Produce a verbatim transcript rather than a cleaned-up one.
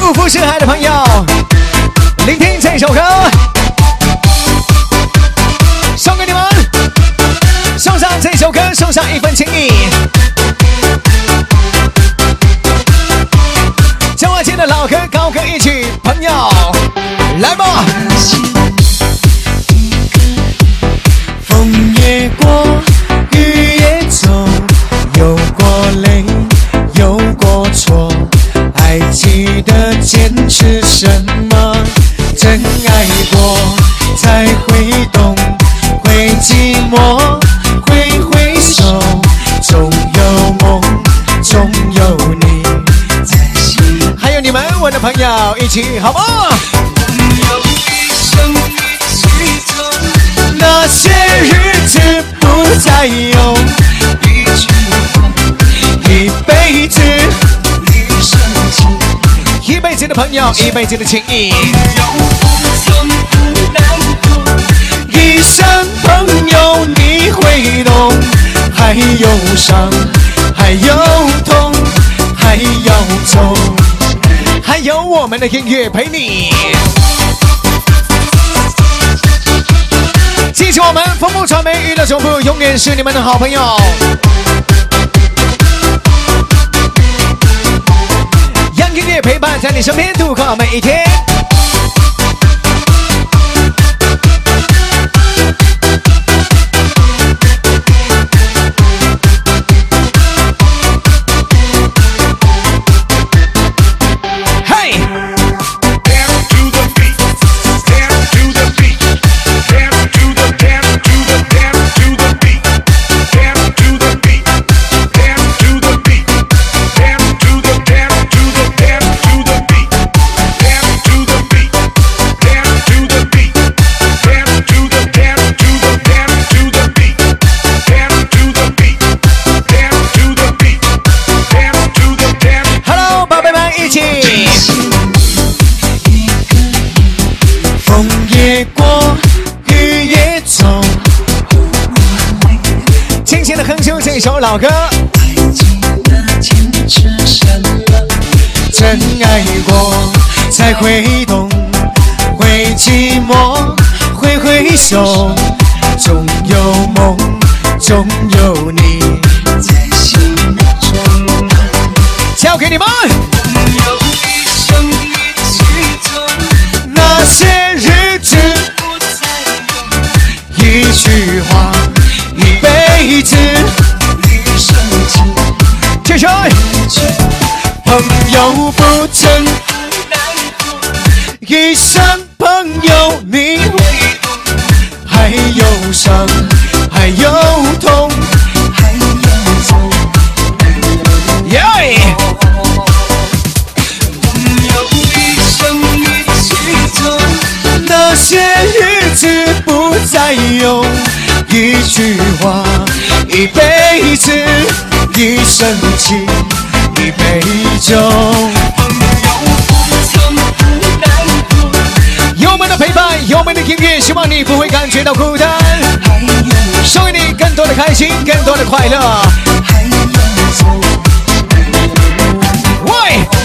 不负深海的朋友，聆听这首歌，送给你们，送上这首歌，送上一份情谊。将我间的老歌高歌一曲，朋友，来吧！ 风也过，雨也走，有过泪，有过错，还记得坚持什么？真爱过，才会懂，会寂寞，会回首，总有梦，总有你在心。 还有你们，我的朋友，一起好不好？ 那些日子不再有，一辈子， 一辈子的朋友，一辈子的情谊。 一生朋友你会懂，还有伤，还有痛，还要走， 还有我们的音乐陪你。记住我们丰富传媒娱乐总部永远是你们的好朋友，让音乐陪伴在你身边度过每一天。一首老歌， 真爱过才会懂，会寂寞，会回首，总有梦，总有你在心中。 交给你们。 那些日子，一句话，一辈子。 继续， 朋友不真，一生朋友你会懂，还有伤，还有痛，还要走。 耶！ 朋友一生一起走，那些日子不再有，一句话，一辈子。一生情，一杯酒， 有我们的陪伴，有我们的音乐，希望你不会感觉到孤单，送给你更多的开心，更多的快乐。喂。